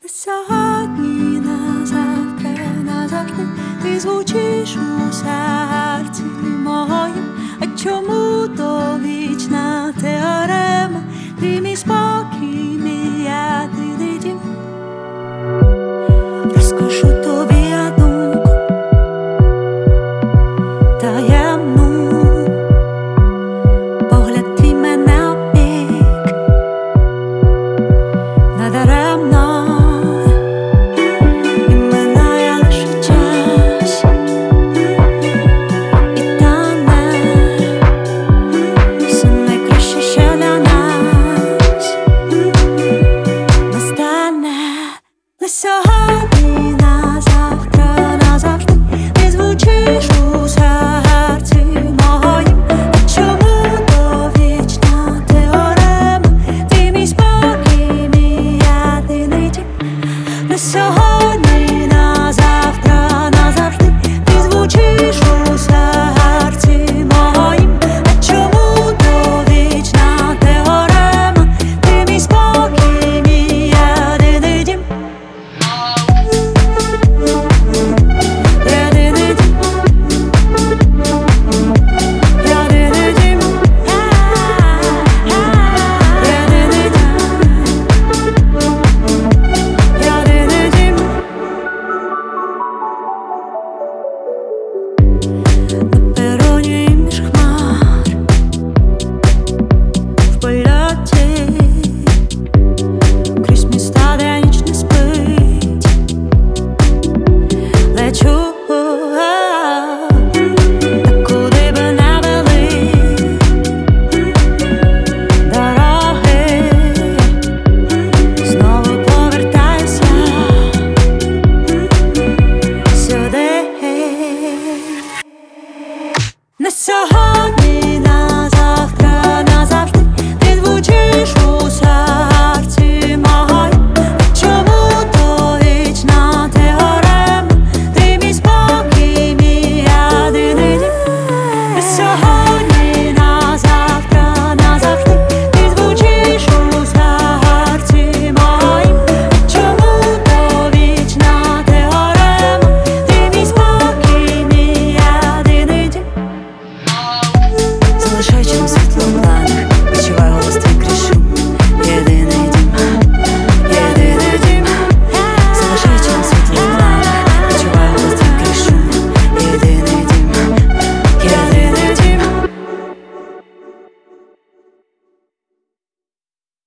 Не сьогодні, на завтра, назавжди ти звучиш у серці моїм. А чому то вічна теорема? Ти мій спокій, мій єдиний дім. Розкажу тобі я думку таємну, погляд твій мене опік надаремно. І минає лише час, і тане все найкраще ще для нас настане. На сьогодні, на завтра, назавжди ти звучиш у серці моїм. А чому то вічна теорема? Ти мій спокій, мій єдиний дім. На сьогодні, на завтра, назавжди ти звучиш у серці